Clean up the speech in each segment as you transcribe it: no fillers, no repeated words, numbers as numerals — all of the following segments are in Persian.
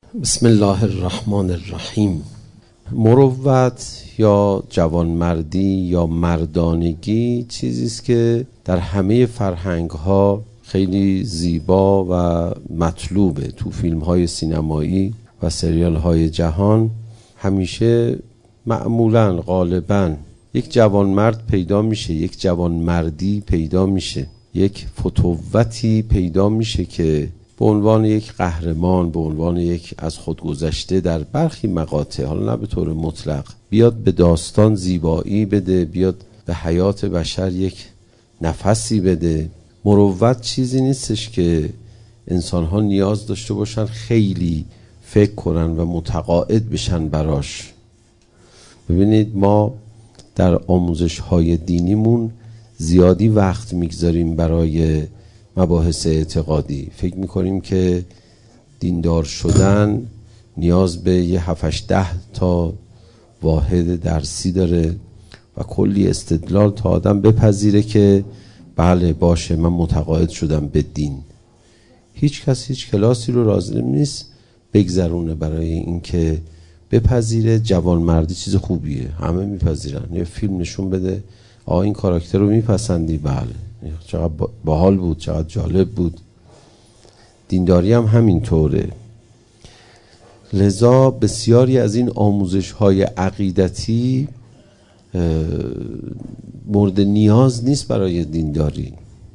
بسم الله الرحمن الرحیم. مروت یا جوانمردی یا مردانگی چیزی است که در همه فرهنگ‌ها خیلی زیبا و مطلوبه. تو فیلم‌های سینمایی و سریال‌های جهان همیشه معمولاً غالباً یک جوانمرد پیدا میشه، یک جوانمردی پیدا میشه، یک فتوتی پیدا میشه که به عنوان یک قهرمان، به عنوان یک از خودگذشته در برخی مقاطع، حالا نه به طور مطلق، بیاد به داستان زیبایی بده، بیاد به حیات بشر یک نفسی بده. مروت چیزی نیستش که انسان‌ها نیاز داشته باشن خیلی فکر کنن و متقاعد بشن براش. ببینید ما در آموزش‌های دینیمون زیادی وقت میگذاریم برای مباحث اعتقادی. فکر میکنیم که دیندار شدن نیاز به یه 7-8-10 تا واحد درسی داره و کلی استدلال تا آدم بپذیره که بله باشه من متقاعد شدم به دین. هیچ کس هیچ کلاسی رو راضی نیست بگذرونه برای اینکه بپذیره جوانمردی چیز خوبیه. همه میپذیرن. یه فیلم نشون بده آقا این کاراکتر رو میپسندی، بله چقدر باحال بود، چقدر جالب بود. دینداری هم همینطوره. لذا بسیاری از این آموزش‌های عقیدتی مورد نیاز نیست برای دینداری.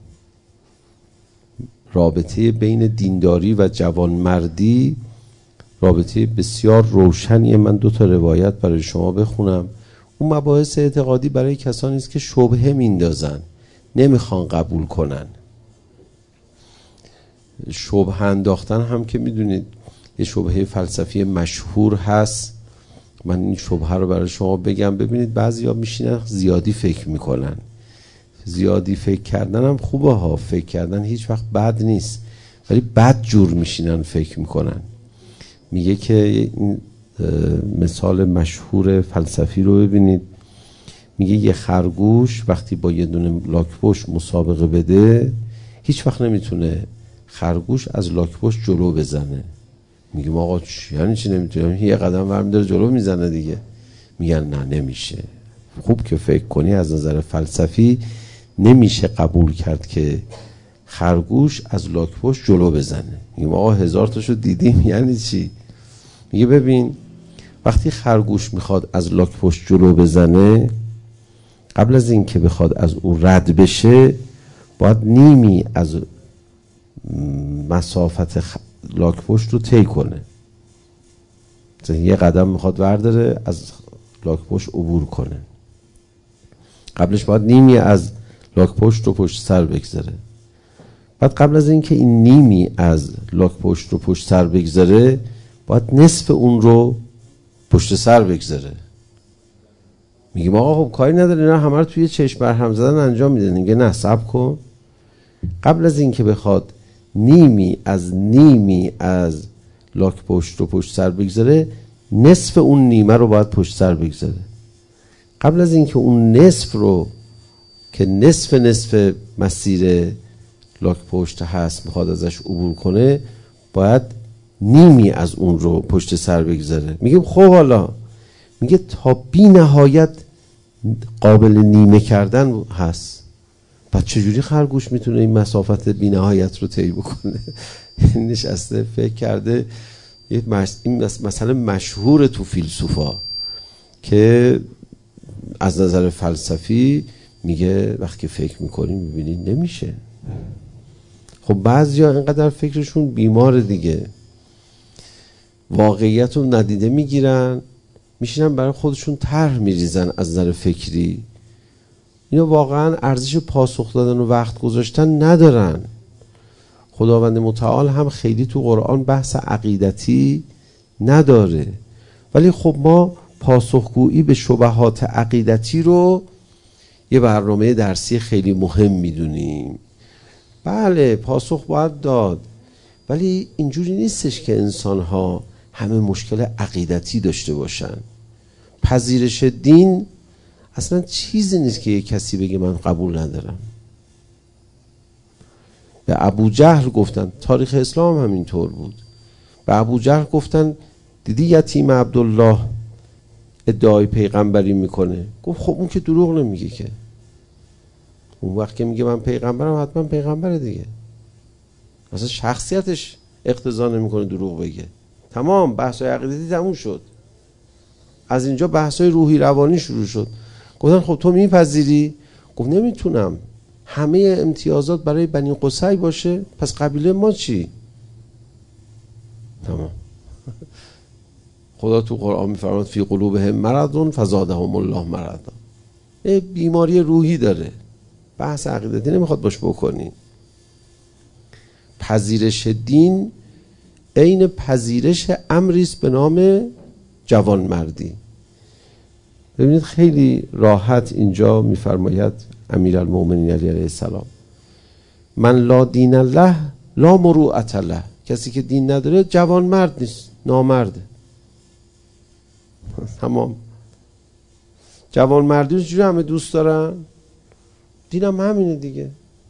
رابطه بین دینداری و جوانمردی رابطه بسیار روشنیه. من 2 تا روایت برای شما بخونم. اون مباحث اعتقادی برای کسانی است که شبهه میندازن، نمیخوان قبول کنن. شبهه انداختن هم که میدونید یه شبهه فلسفی مشهور هست. من این شبهه رو برای شما بگم. ببینید بعضیا میشینن زیادی فکر میکنن. زیادی فکر کردن هم خوبه ها، فکر کردن هیچ وقت بد نیست، ولی بد جور میشینن فکر میکنن. میگه که این مثال مشهور فلسفی رو ببینید. میگه یه خرگوش وقتی با یه دونه لاک‌پشت مسابقه بده هیچ وقت نمیتونه خرگوش از لاک‌پشت جلو بزنه. میگه آقا یعنی چی نمیتونه؟ یه قدم برمی داره جلو میزنه دیگه. میگن نه نمیشه. خوب که فکر کنی از نظر فلسفی نمیشه قبول کرد که خرگوش از لاک‌پشت جلو بزنه. میگه آقا 1000 تاشو دیدیم یعنی چی؟ میگه ببین وقتی خرگوش میخواد از لاک‌پشت جلو بزنه، قبل از این که بخواد از او رد بشه باید نیمی از مسافت لاک‌پشت رو طی کنه. یه قدم میخواد ورداره از لاک‌پشت عبور کنه، قبلش باید نیمی از لاک‌پشت رو پشت سر بگذاره. بعد قبل از این که این نیمی از لاک‌پشت رو پشت سر بگذاره باید نصف اون رو پشت سر بگذاره. میگیم آقا خب کاری نداره، نه همه رو توی چشم برهم زدن انجام میده. میگه نه صبر کن، قبل از این که بخواد نیمی از لاک‌پشت رو پشت سر بگذاره نصف اون نیمه رو باید پشت سر بگذاره. قبل از این که اون نصف رو که نصف مسیر لاک‌پشت هست میخواد ازش عبور کنه باید نیمی از اون رو پشت سر بگذاره. میگیم خب حالا، میگه تا بی نهایت قابل نیمه کردن هست. بعد چجوری خرگوش میتونه این مسافت بی نهایت رو طی بکنه؟ نشسته فکر کرده. این مثلا مشهور تو فیلسوفا که از نظر فلسفی میگه وقتی فکر میکنی میبینی نمیشه. خب بعضیا اینقدر فکرشون بیماره دیگه، واقعیت رو ندیده میگیرن، میشینن برای خودشون طرح میریزن از نظر فکری. اینا واقعا ارزش پاسخ دادن و وقت گذاشتن ندارن. خداوند متعال هم خیلی تو قرآن بحث عقیدتی نداره، ولی خب ما پاسخگویی به شبهات عقیدتی رو یه برنامه درسی خیلی مهم میدونیم. بله پاسخ باید داد، ولی اینجوری نیستش که انسان‌ها همه مشکل عقیدتی داشته باشن. پذیرش دین اصلا چیزی نیست که یک کسی بگه من قبول ندارم. به ابو جهل گفتن، تاریخ اسلام هم اینطور بود. به ابوجهل گفتن دیدی یتیم عبدالله ادعای پیغمبری میکنه؟ گفت خب اون که دروغ نمیگه که، اون وقت که میگه من پیغمبرم حتما پیغمبره دیگه، اصلا شخصیتش اقتضا نمیکنه دروغ بگه. تمام بحث‌های عقیدتی تموم شد. از اینجا بحث‌های روحی روانی شروع شد. گفتن خب تو میپذیری؟ گفت نمیتونم، همه امتیازات برای بنی قصی باشه، پس قبیله ما چی؟ تمام. خدا تو قرآن میفرماد فی قلوبهم مرض فزادهم الله مرضا. بیماری روحی داره، بحث عقیدتی نمیخواد باش بکنی. پذیرش دین عین پذیرش امری است به نام جوانمردی. ببینید خیلی راحت اینجا میفرماید امیرالمومنین علیه السلام من لا دین الله لا مروءة له، کسی که دین نداره جوانمرد نیست، نامرده. تمام. جوانمردی رو چجوری همه دوست دارن؟ دینم همینه دیگه.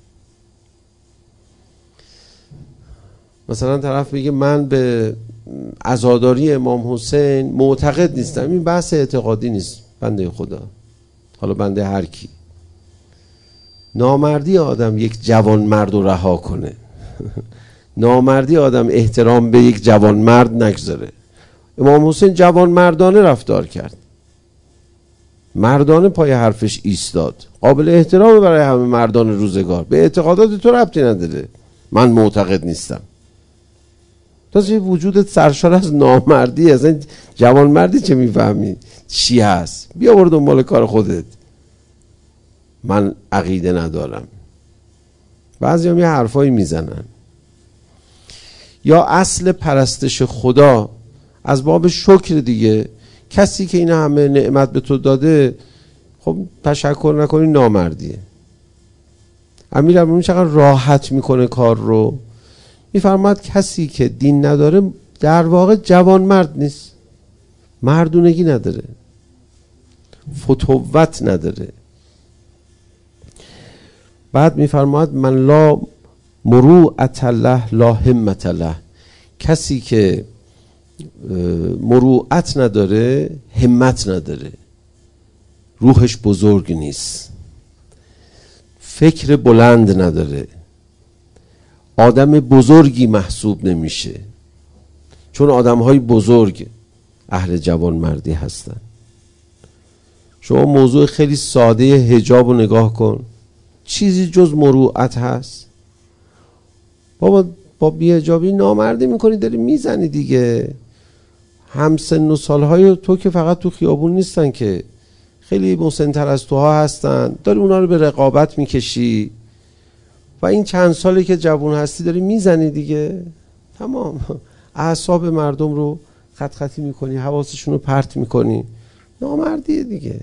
مثلا طرف میگه من به عزاداری امام حسین معتقد نیستم، این بحث اعتقادی نیست بنده خدا، حالا بنده هر کی. نامردی آدم یک جوان مرد رو رها کنه نامردی آدم احترام به یک جوان مرد نگذاره. امام حسین جوان مردانه رفتار کرد، مردانه پای حرفش ایستاد، قابل احترام برای همه مردان روزگار. به اعتقادات تو ربطی نداره، من معتقد نیستم. تو وجودت سرشار از نامردی، اصلا جوان مردی چه میفهمی چی هست؟ بیا برو دنبال کار خودت، من عقیده ندارم. بعضی هم یه حرفایی میزنن. یا اصل پرستش خدا از باب شکر دیگه، کسی که این همه نعمت به تو داده خب تشکر نکنی نامردیه. امیرالمومنین چقدر راحت میکنه کار رو، میفرماد کسی که دین نداره در واقع جوان مرد نیست، مردونگی نداره، فتوت نداره. بعد میفرماد من لا مروءة له لا همة له، کسی که مروءت نداره همت نداره، روحش بزرگ نیست، فکر بلند نداره، آدم بزرگی محسوب نمیشه. چون آدم‌های بزرگ اهل جوانمردی هستن. شما موضوع خیلی ساده حجاب رو نگاه کن، چیزی جز مروءت هست؟ بابا با بی‌حجابی نامردی میکنی، داری میزنی دیگه. همسن و سالهای تو که فقط تو خیابون نیستن که، خیلی مسن‌تر از توها هستن، داری اونا رو به رقابت میکشی و این چند سالی که جوان هستی داری میزنی دیگه. تمام. اعصاب مردم رو خط خطی میکنی، حواسشون رو پرت میکنی، نامردیه دیگه.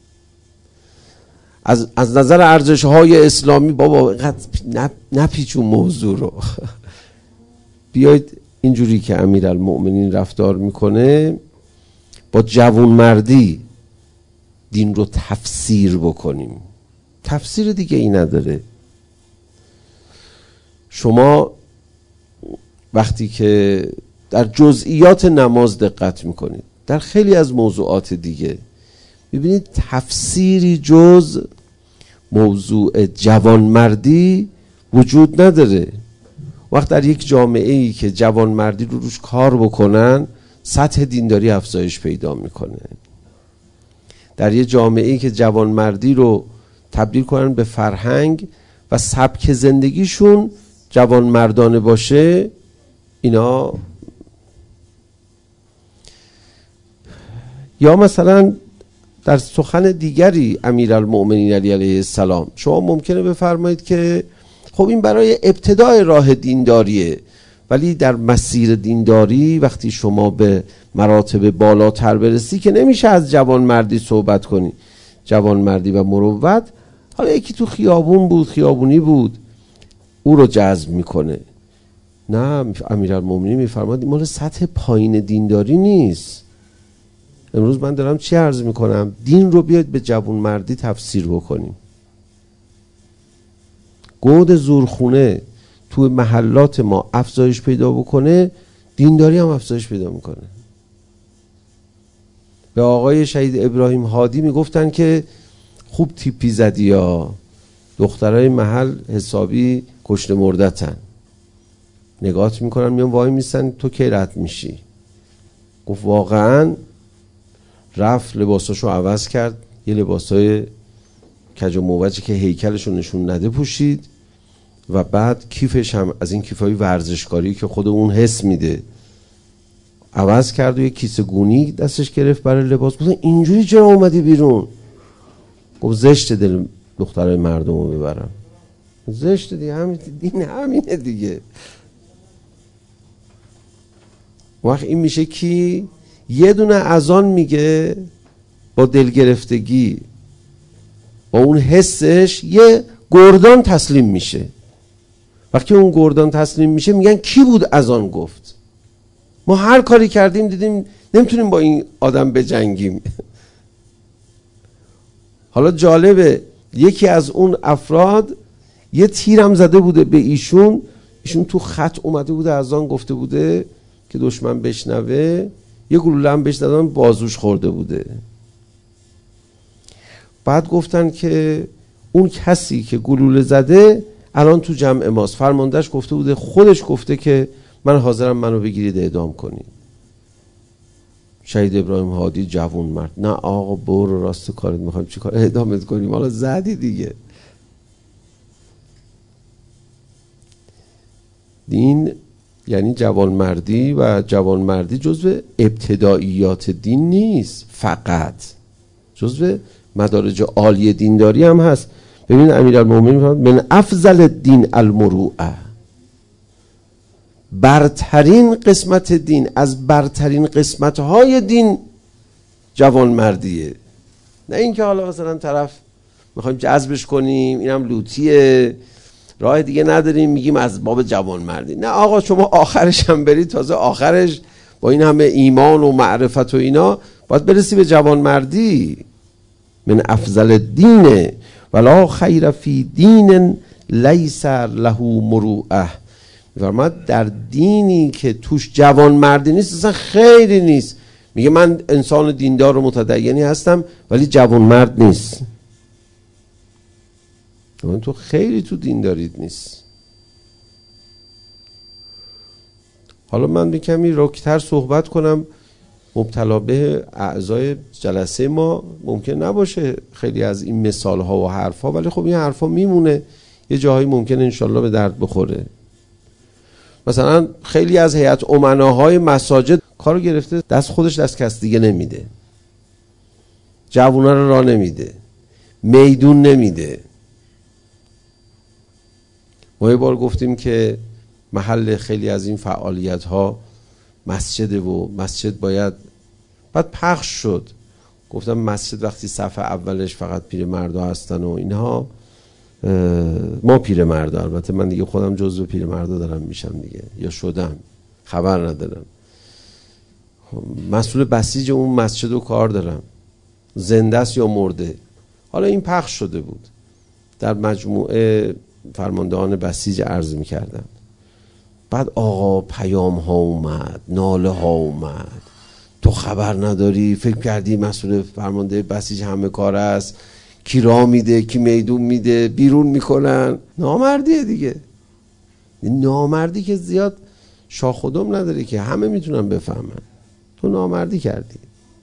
از نظر ارزش‌های اسلامی بابا نپیچون موضوع رو بیایید اینجوری که امیرالمومنین رفتار میکنه با جوانمردی دین رو تفسیر بکنیم. تفسیر دیگه ای نداره. شما وقتی که در جزئیات نماز دقت میکنید، در خیلی از موضوعات دیگه ببینید تفسیری جز موضوع جوانمردی وجود نداره. وقت در یک جامعه ای که جوانمردی رو روش کار بکنن، سطح دینداری افزایش پیدا میکنه. در یک جامعه ای که جوانمردی رو تبدیل کنن به فرهنگ و سبک زندگیشون جوانمردانه باشه، اینا. یا مثلا در سخن دیگری امیرالمومنین علیه السلام شما ممکنه بفرمایید که خب این برای ابتدای راه دینداریه، ولی در مسیر دینداری وقتی شما به مراتب بالاتر برسی که نمیشه از جوانمردی صحبت کنی. جوانمردی و مروت، حالا یکی تو خیابون بود، خیابونی بود، او رو جذب میکنه. نه، امیرالمومنین میفرماد مال سطح پایین دینداری نیست. امروز من دارم چی عرض میکنم؟ دین رو بیاید به جوانمردی تفسیر بکنیم. گود زورخونه تو محلات ما افزایش پیدا بکنه، دینداری هم افزایش پیدا میکنه. به آقای شهید ابراهیم هادی میگفتن که خوب تیپی زدی یا دخترای محل حسابی کشته مردتن. نگاهت میکنن میان وای میستن تو کی رد میشی. گفت واقعا رفت لباساشو عوض کرد، یه لباسای کج و موجی که هیکلشو نشون نده پوشید و بعد کیفش هم از این کیفای ورزشکاری که خود اون حس میده عوض کرد و یه کیسه گونی دستش گرفت برای لباس. گفتن اینجوری چرا اومدی بیرون؟ گفت زشت دل دخترای مردمو ببرم. زشت دیگه، همین دین همینه دیگه. وقت این میشه کی یه دونه اذان میگه با دلگرفتگی با اون حسش یه گردان تسلیم میشه. وقتی اون گردان تسلیم میشه میگن کی بود اذان گفت؟ ما هر کاری کردیم دیدیم نمیتونیم با این آدم بجنگیم. حالا جالبه یکی از اون افراد یه تیرم زده بوده به ایشون تو خط اومده بوده اذان گفته بوده که دشمن بشنوه، یه گلوله هم بهش دادن بازوش خورده بوده. بعد گفتن که اون کسی که گلوله زده الان تو جمع ماست، فرماندهش گفته بوده، خودش گفته که من حاضرم منو بگیرید اعدام کنید. شهید ابراهیم هادی جوون مرد، نه آقا برو راست کارت، میخوایم چی کار اعدامت کنیم، حالا زدی دیگه. دین یعنی جوانمردی و جوانمردی جزو ابتداییات دین نیست، فقط جزو مدارج عالی دینداری هم هست. ببین امیرالمومنین من افضل الدین المروءه، برترین قسمت دین از برترین قسمت‌های دین جوانمردیه. نه اینکه حالا مثلا طرف میخوایم جذبش کنیم اینم لوتیه راه دیگه نداریم میگیم از باب جوانمردی. نه آقا شما آخرش هم برید، تازه آخرش با این همه ایمان و معرفت و اینا باید برسی به جوانمردی. من افضل الدین ولا خیر فی دین لیس له مروءه، میفرماد در دینی که توش جوانمردی نیست اصلا خیری نیست. میگه من انسان دیندار و متدینی هستم ولی جوانمرد نیست. من تو خیلی تو دینداریت نیست. حالا من به کمی رکتر صحبت کنم، مبتلا به اعضای جلسه ما ممکن نباشه خیلی از این مثال ها و حرف ها، ولی خب این حرف ها میمونه، یه جاهایی ممکن انشالله به درد بخوره. مثلا خیلی از هیئت امناهای مساجد کارو گرفته دست خودش دست کس دیگه نمیده، جوونا رو راه نمیده، میدون نمیده. ما یه بار گفتیم که محل خیلی از این فعالیت ها مسجده و مسجد باید، بعد پخش شد گفتم مسجد وقتی صف اولش فقط پیرمردا هستن و اینها، ما پیرمردا، البته من دیگه خودم جزو پیرمردا دارم میشم دیگه یا شدم خبر ندارم، مسئول بسیج اون مسجد و کار دارم، زنده است یا مرده. حالا این پخش شده بود در مجموعه فرماندهان بسیج عرض میکردم. بعد آقا پیام ها اومد، ناله ها اومد، تو خبر نداری، فکر کردی مسئول فرمانده بسیج همه کار است، کی راه میده کی میدون میده، بیرون میکنن. نامردیه دیگه، نامردی که زیاد شاخ و دم نداره که همه میتونن بفهمن. تو نامردی کردی،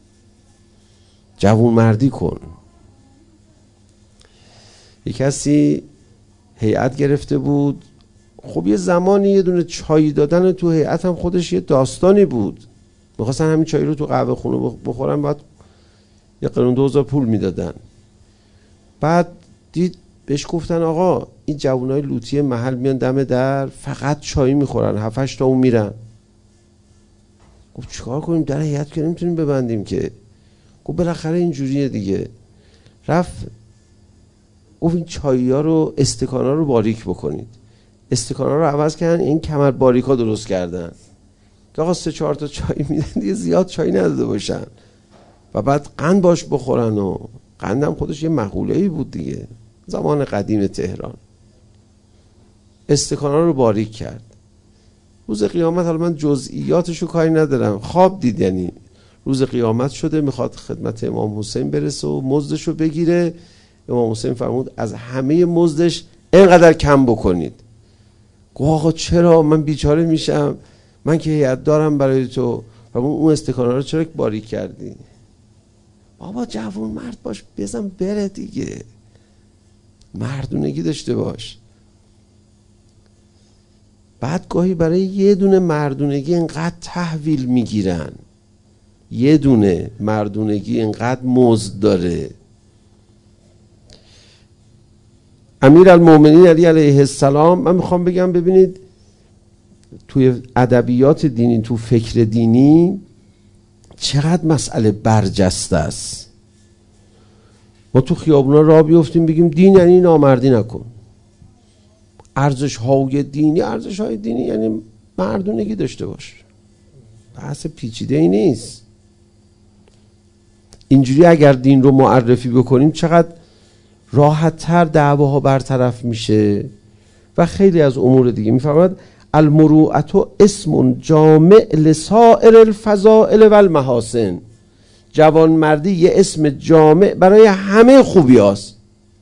جوون مردی کن. یک کسی هیئت گرفته بود، خب یه زمانی یه دونه چای دادن تو هیئت هم خودش یه داستانی بود. میخواستن همین چای رو تو قهوه خونه بخورن، بعد یه قرون 2000 پول میدادن. بعد دید بهش گفتن آقا این جوانای لوتی محل میان دم در فقط چای میخورن، 7-8 تا اون میرن. گفت چیکار کنیم، در هیئت که نمیتونیم ببندیم که. گفت بالاخره اینجوریه دیگه. رفت گفت این چایی ها رو استکان ها رو باریک بکنید. استکان ها رو عوض کردن، این کمر باریک ها درست کردن که آقا 3-4 تا چای میدن دیگه، زیاد چای نداده باشن و بعد قند باش بخورن. و قندم خودش یه مقوله‌ای بود دیگه زمان قدیم تهران. استکان ها رو باریک کرد. روز قیامت، حالا من جزئیاتشو کاری ندارم، خواب دید، یعنی روز قیامت شده میخواد خدمت امام حسین برسه و مزدشو بگیره. امام حسین فرمود از همه مزدش اینقدر کم بکنید. گفت آقا چرا؟ من بیچاره میشم، من که هیئت دارم برای تو. اون استکانه رو چرا باریک کردی؟ بابا جوان مرد باش، بزن بره دیگه، مردونگی داشته باش. بعد گاهی برای یه دونه مردونگی اینقدر تحویل میگیرن، یه دونه مردونگی اینقدر مزد داره. امیرالمومنین علی علیه السلام، من میخوام بگم ببینید توی ادبیات دینی، تو فکر دینی چقدر مسئله برجسته است. ما تو خیابونا راه بیفتیم بگیم دین یعنی نامردی نکن. ارزش های دینی یعنی مردونگی داشته باش. بحث پیچیده ای نیست. اینجوری اگر دین رو معرفی بکنیم چقدر راحت تر دعواها برطرف میشه و خیلی از امور دیگه. میفرماید المروءة اسم جامع لسائر الفضائل و المحاسن. جوانمردی یه اسم جامع برای همه خوبی هاست.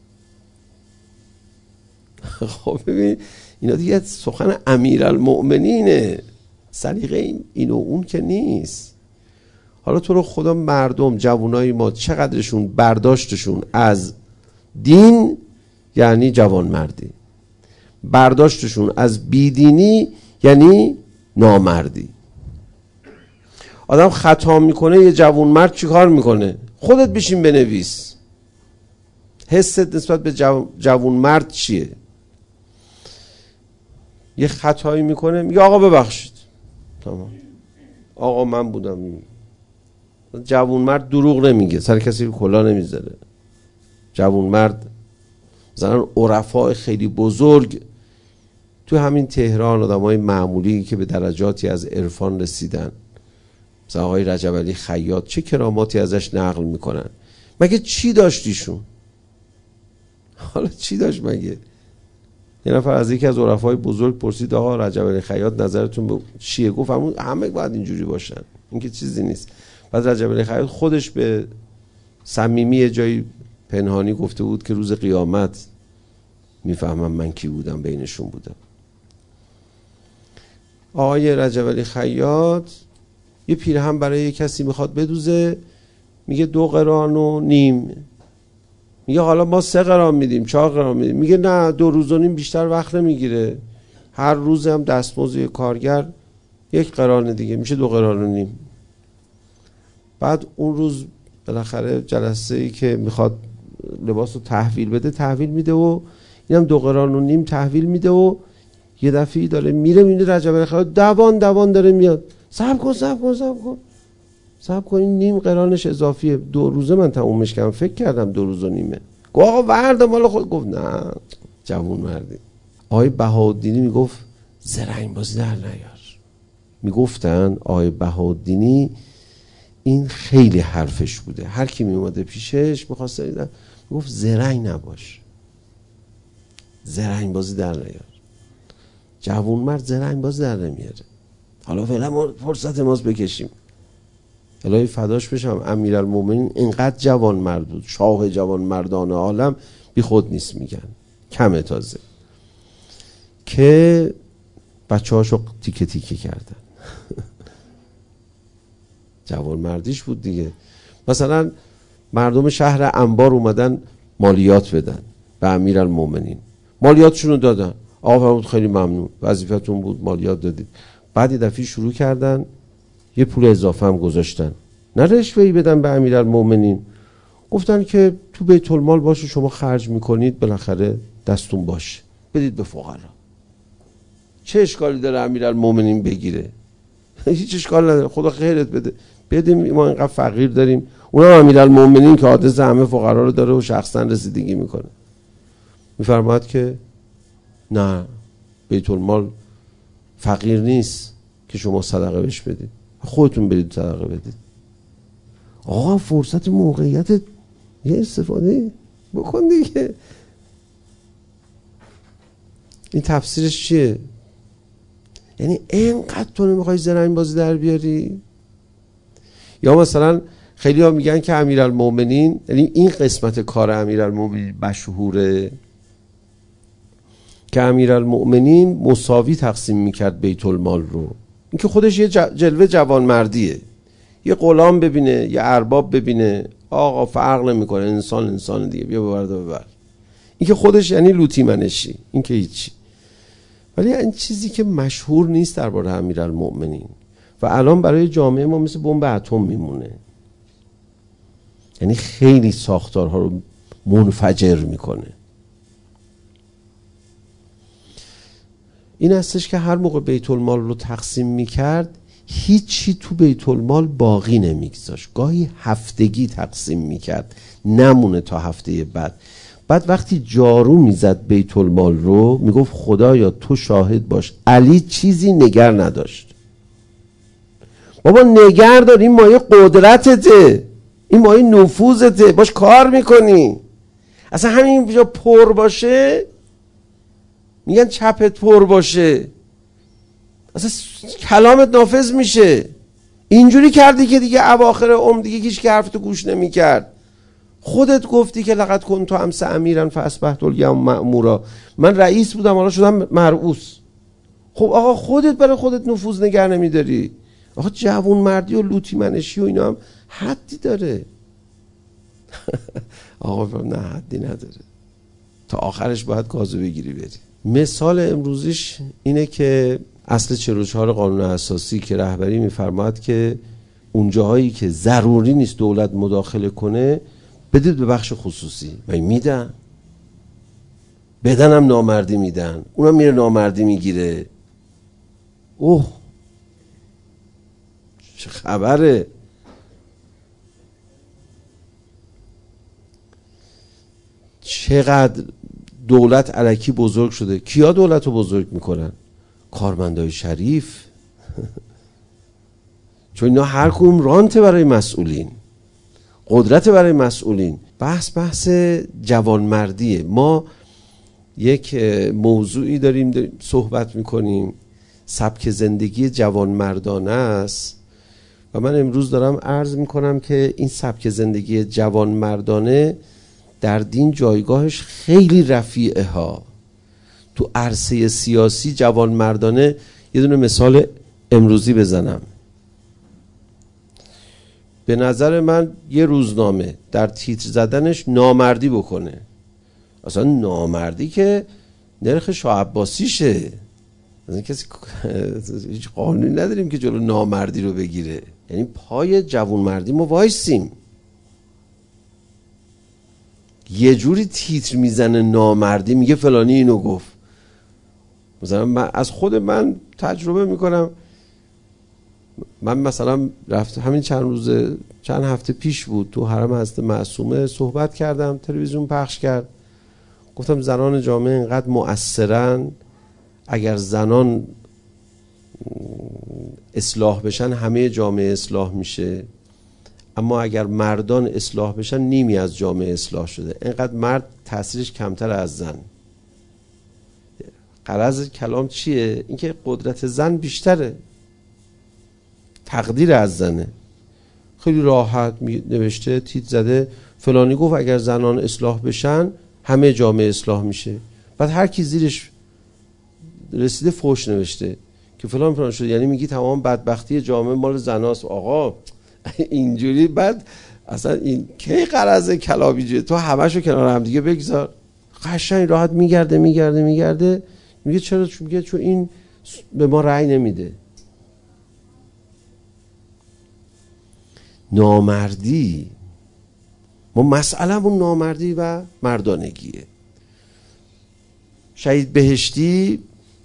خب ببین اینا دیگه سخن امیرالمؤمنینه، سلیقه این و اون که نیست. حالا تو رو خدا مردم، جوانای ما چقدرشون برداشتشون از دین یعنی جوانمردی، برداشتشون از بیدینی یعنی نامردی. آدم خطا میکنه، یه جوانمرد چی کار میکنه؟ خودت بشین بنویس حست نسبت به جوانمرد چیه. یه خطایی میکنه میگه آقا ببخشید، تمام آقا من بودم. جوانمرد دروغ نمیگه، سر کسی کلا نمیذاره. جوانمرد مثلا عرفای خیلی بزرگ تو همین تهران، آدمای معمولی که به درجاتی از عرفان رسیدن، مثلا آقای رجب علی خیاط، چه کراماتی ازش نقل میکنن. مگه چی داشتیشون؟ حالا چی داشت مگه؟ یه نفر از یکی از عرفای بزرگ پرسید آقا رجب علی خیاط نظرتون به چیه؟ گفت همه باید اینجوری باشن، این که چیزی نیست. بعد رجب علی خیاط خودش به صمیمی جایی پنهانی گفته بود که روز قیامت میفهمم من کی بودم، بینشون بودم. آقای رجب علی خیاط یه پیرهن برای یه کسی میخواد بدوزه، میگه 2 قران و نیم. میگه حالا ما 3 قران میدیم، 4 قران میدیم. میگه نه 2 روز و نیم بیشتر وقت نمیگیره، هر روز هم دستمزد کارگر 1 قران دیگه میشه 2 قران و نیم. بعد اون روز بالاخره جلسه ای که میخواد لباس رو تحویل بده تحویل میده و اینم 2 قران و نیم تحویل میده و یه دفعه داره میره میبینه رجب علی خیاط دوان داره میاد. صبر کن این نیم قرانش اضافیه، 2 روزه من تمومش کردم، فکر کردم 2 روز و نیمه. گفت آقا ورد مال خود. گفت نه جوون مردی. آقای بهاءالدینی میگفت زرنگ بازی در نیار. میگفتن آقای بهاءالدینی این خیلی حرفش بوده، هر کی میومده پیشش میخواست میگفت زرنگ نباش، زرنگ بازی در نیار. جوون مرد زرنگ بازی در نمیاره. حالا فعلا فرصت ماست بکشیم. الهی فداش بشم، امیرالمومنین اینقدر جوان مرد بود، شاه جوان مردان عالم، بی خود نیست میگن، کمه تازه، که بچه هاشو تیکه تیکه کردن. جوان مردیش بود دیگه. مثلا مردم شهر انبار اومدن مالیات بدن به امیرالمومنین، مالیاتشونو دادن. آقا فرمود خیلی ممنون، وظیفتون بود مالیات دادید. بعد یه دفعه شروع کردن یه پول اضافه هم گذاشتن، نه رشوه‌ای بدن به امیرالمومنین، گفتن که تو بیت المال باشه، شما خرج میکنید بالاخره دستون باشه، بدید به فقرا. چه اشکالی داره امیرالمومنین بگیره؟ هیچ اشکال نداره، خدا خیرت بده، بدیم، ما اینقدر فقیر داریم. اونم امیرالمومنین که عادت همه فقرا رو داره و شخصا رسیدگی میکنه. میفرماید که نه، بیت المال فقیر نیست که شما صدقه بهش بدید، خودتون برید صدقه بدید. آقا فرصت موقعیت یه استفاده بکن دیگه. این تفسیرش چیه؟ یعنی اینقدر تو نمیخوای زرنگ بازی در بیاری؟ یا مثلا خیلی ها میگن که امیرالمومنین، یعنی این قسمت کار امیرالمومنین مشهوره که امیرالمومنین مساوی تقسیم میکرد بیت المال رو. این که خودش یه جلوه جوانمردیه، یه غلام ببینه یه ارباب ببینه آقا فرق نمیکنه، انسان دیگه، بیا ببر. این که خودش یعنی لوتی منشی، این که هیچی. ولی این چیزی که مشهور نیست درباره امیرالمومنین و الان برای جامعه ما مثل بمب اتم میمونه، یعنی خیلی ساختارها رو منفجر میکنه. این هستش که هر موقع بیت المال رو تقسیم میکرد هیچی تو بیت المال باقی نمیگذاشت، گاهی هفتگی تقسیم میکرد نمونه تا هفته بعد وقتی جارو میزد بیت المال رو میگفت خدایا تو شاهد باش علی چیزی نگر نداشت. بابا نگر دار، این مایه قدرتته، این مایه نفوذته، باش کار میکنی. اصلا همین جا پر باشه میگن چپت پر باشه، اصلا کلامت نافذ میشه. اینجوری کردی که دیگه اواخر عمر دیگه هیچ که حرفتو گوش نمیکرد. خودت گفتی که لقد کنت امس امیرا فاصبحت الیوم مأمورا، من رئیس بودم حالا شدم مرئوس. خب آقا خودت برای خودت نفوذ نگه نمیداری. آقا جوون مردی و لوتی منشی و اینا هم حدی داره. آقا نه حدی نداره، تا آخرش باید گازو بگیری بری. مثال امروزیش اینه که اصل 44 قانون اساسی که رهبری میفرماد که اونجاهایی که ضروری نیست دولت مداخله کنه بدید به بخش خصوصی. و میدن، بدن هم نامردی میدن، اونم میره نامردی میگیره. اوه چه خبره. چقدر دولت الکی بزرگ شده. کیا دولت رو بزرگ میکنن؟ کارمندای شریف. چون اینا هر کدوم رانت برای مسئولین، قدرت برای مسئولین. بحث جوانمردیه. ما یک موضوعی داریم صحبت میکنیم، سبک زندگی جوانمردانه است و من امروز دارم عرض میکنم که این سبک زندگی جوانمردانه در دین جایگاهش خیلی رفیعه ها. تو عرصه سیاسی جوانمردانه یه دونه مثال امروزی بزنم. به نظر من یه روزنامه در تیتر زدنش نامردی بکنه، اصلا نامردی که نرخ شاه عباسیشه، اصلا کسی هیچ قانونی نداریم که جلو نامردی رو بگیره. یعنی پای جوانمردی ما وایسیم. یه جوری تیتر میزنه نامردی، میگه فلانی اینو گفت. مثلا من از خود من تجربه میکنم. من مثلا رفت همین چند هفته پیش بود تو حرم حضرت معصومه صحبت کردم، تلویزیون پخش کرد، گفتم زنان جامعه اینقدر مؤثرن، اگر زنان اصلاح بشن همه جامعه اصلاح میشه، اما اگر مردان اصلاح بشن نیمی از جامعه اصلاح شده. اینقدر مرد تاثیرش کمتر از زن. غرض کلام چیه؟ اینکه قدرت زن بیشتره، تقدیر از زنه. خیلی راحت نوشته، تیتر زده فلانی گفت اگر زنان اصلاح بشن همه جامعه اصلاح میشه. بعد هر کی زیرش رسیده فوش نوشته که فلان شده، یعنی میگی تمام بدبختی جامعه مال زناست. آقا اینجوری بعد اصلا این کی غرض کلابیجه؟ تو همشو کنار هم دیگه بگذار، قشنگ راحت میگرده میگه چرا؟ میگه چون این به ما رأی نمیده. نامردی، ما مسئله‌مون نامردی و مردانگیه. شهید بهشتی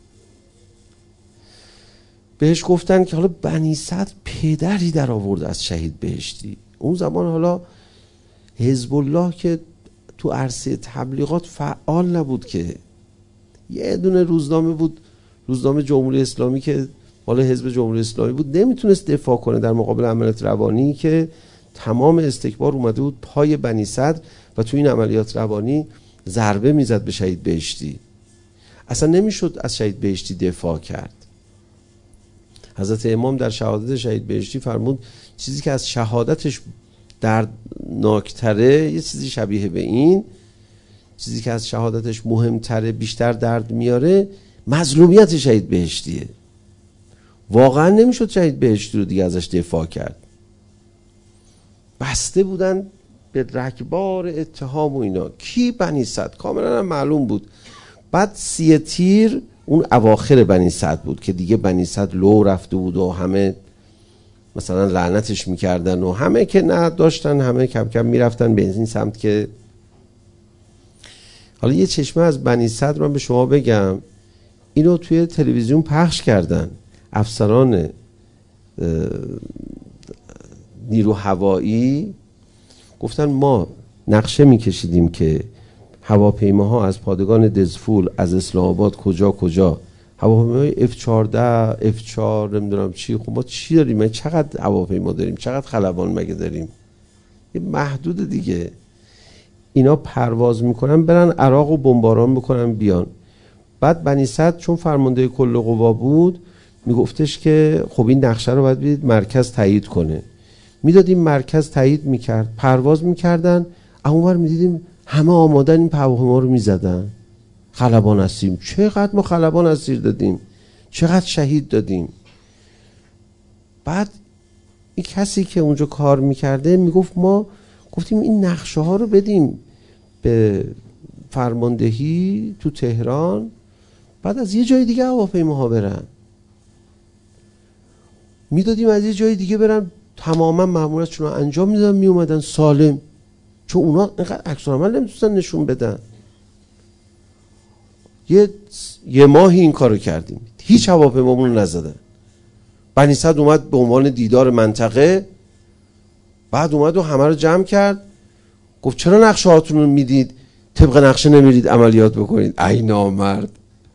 بهش گفتن که حالا بنی صدر پدری در آورد از شهید بهشتی. اون زمان حالا حزب الله که تو عرصه تبلیغات فعال نبود که، یه دونه روزنامه بود، روزنامه جمهوری اسلامی که حالا حزب جمهوری اسلامی بود، نمیتونست دفاع کنه در مقابل عملیات روانی که تمام استکبار اومده بود پای بنی صدر و تو این عملیات روانی ضربه میزد به شهید بهشتی. اصلا نمیشد از شهید بهشتی دفاع کرد. حضرت امام در شهادت شهید بهشتی فرمود چیزی که از شهادتش دردناکتره، یه چیزی شبیه به این، چیزی که از شهادتش مهمتره، بیشتر درد میاره، مظلومیت شهید بهشتیه. واقعا نمیشد شهید بهشتی رو دیگه ازش دفاع کرد، بسته بودن به رگبار اتهام و اینا. کی؟ بنی سعد. کاملا هم معلوم بود. بعد 3 تیر اون اواخر بنی سعد بود که دیگه بنی سعد لو رفته بود و همه مثلا لعنتش میکردن و همه که نه داشتن، همه کم کم میرفتن به این سمت که حالا یه چشمه از بنی سعد رو به شما بگم، اینو توی تلویزیون پخش کردن. افسران نیرو هوایی گفتن ما نقشه میکشیدیم که هواپیماها از پادگان دزفول، از اسلام آباد کجا هواپیمای F-14 F-4 نمیدونم چی. خب ما چی داریم؟ ما چقدر هواپیما داریم؟ چقدر خلبان مگه داریم؟ یه محدود دیگه. اینا پرواز میکنن برن عراق و بمباران بکنن بیان. بعد بنی سعد چون فرمانده کل قوا بود میگفتش که خب این نقشه رو باید بدید مرکز تایید کنه. میدادیم مرکز تایید میکرد، پرواز میکردن، اونور میدیدیم همه آمادن این هواپیما رو میزدن. خلبان اسیر. چقدر ما خلبان اسیر دادیم، چقدر شهید دادیم. بعد این کسی که اونجا کار میکرده میگفت ما گفتیم این نقشه ها رو بدیم به فرماندهی تو تهران، بعد از یه جای دیگه هواپیماها برن. میدادیم از یه جای دیگه برن، تماما ماموریتشون رو انجام میدادن، میومدن سالم، چون اونا اینقدر عکس العمل نمیتونستن نشون بدن. یه ماهی این کارو کردیم، هیچ هواپیمامون رو نزدن. بنی سعد اومد به عنوان دیدار منطقه، بعد اومد و همه رو جمع کرد، گفت چرا نقشه هاتون رو میدید طبق نقشه نمیرید عملیات بکنید؟ ای نامرد.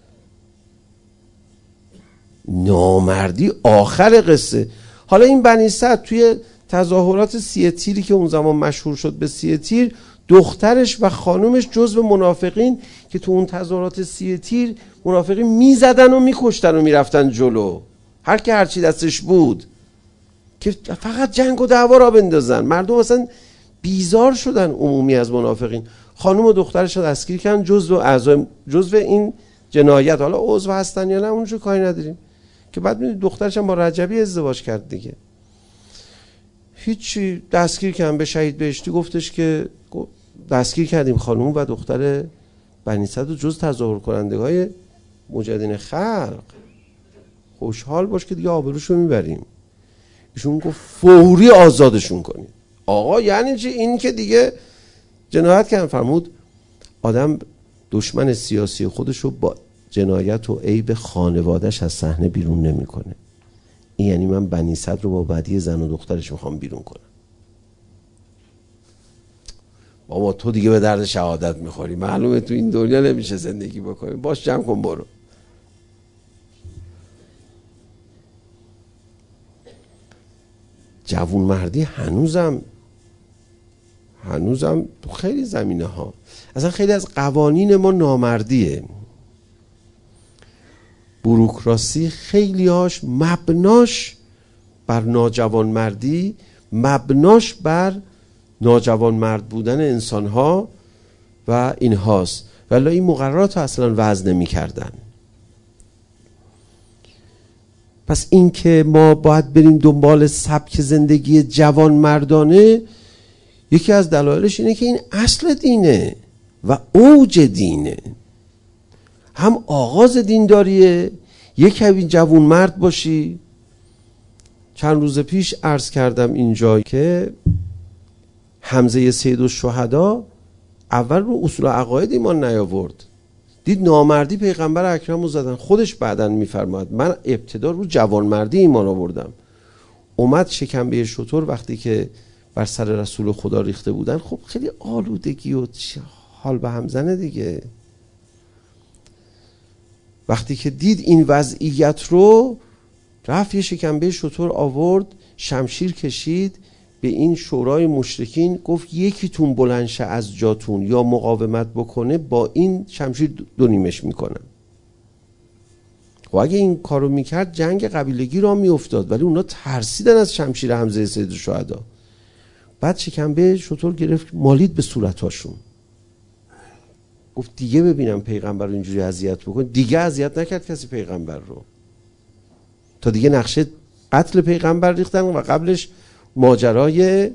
نامردی آخر قصه. حالا این بنی سعد توی تظاهرات 3 تیری که اون زمان مشهور شد به 3 تیر، دخترش و خانومش جزو منافقین که تو اون تظاهرات 3 تیر منافقین میزدن و میکشتن و میرفتن جلو، هر کی هرچی دستش بود، که فقط جنگ و دعوا را بندازن. مردم اصلا بیزار شدن عمومی از منافقین. خانوم و دخترش رو دستگیر کردن جزو این جنایت. حالا عضو هستن یا نه اونجو کاری نداریم، که بعد میدونید دخترش هم با رجبی ازدواج کرد دیگه. هیچی، دستگیر کردن. به شهید بهشتی گفتش که دستگیر کردیم خانوم و دختر بنی سعد و جز تظاهر کنندگان مجاهدین خلق، خوشحال باش که دیگه آبروشو میبریم. ایشون گفت فوری آزادشون کنید. آقا یعنی چی؟ این که دیگه جنایت کردن. فرمود آدم دشمن سیاسی خودشو با جنایت و عیب خانواده‌اش از صحنه بیرون نمیکنه. این یعنی من بنی سعد رو با بدی زن و دخترش میخوام بیرون کنم. بابا تو دیگه به درد شهادت میخوری، معلومه تو این دنیا نمیشه زندگی بکنی، باش جمع کن برو. جوون مردی هنوزم تو خیلی زمینه ها، اصلا خیلی از قوانین ما نامردیه. بوروکراسی خیلی هاش مبناش بر ناجوان مردی، مبناش بر ناجوان مرد بودن انسان ها و این هاست، ولی این مقررات اصلا وضع نمی کردن. پس این که ما باید بریم دنبال سبک زندگی جوان مردانه، یکی از دلایلش اینه که این اصل دینه و اوج دینه. هم آغاز دینداریه، یک کمی جوان مرد باشی. چند روز پیش عرض کردم اینجا که حمزه سید الشهدا اول رو اصول عقاید ایمان نیاورد، دید نامردی پیغمبر اکرم رو زدن، خودش بعدن میفرماد من ابتدا رو جوانمردی ایمان آوردم. اومد شکمبه شتر وقتی که بر سر رسول خدا ریخته بودن، خب خیلی آلودگی و حال به هم زنه دیگه. وقتی که دید این وضعیت رو، رفت یه شکمبه شتر آورد، شمشیر کشید به این شورای مشرکین، گفت یکیتون بلند شه از جاتون یا مقاومت بکنه با این شمشیر دو نیمش میکنن. و اگه این کارو میکرد جنگ قبیلگی را میافتاد، ولی اونا ترسیدن از شمشیر حمزه سیدالشهدا. بعد شکمبه شطور گرفت مالید به صورتاشون، گفت دیگه ببینم پیغمبر رو اینجوری اذیت بکن. دیگه اذیت نکرد کسی پیغمبر رو، تا دیگه نقشه قتل پیغمبر ریختن و قبلش ماجرای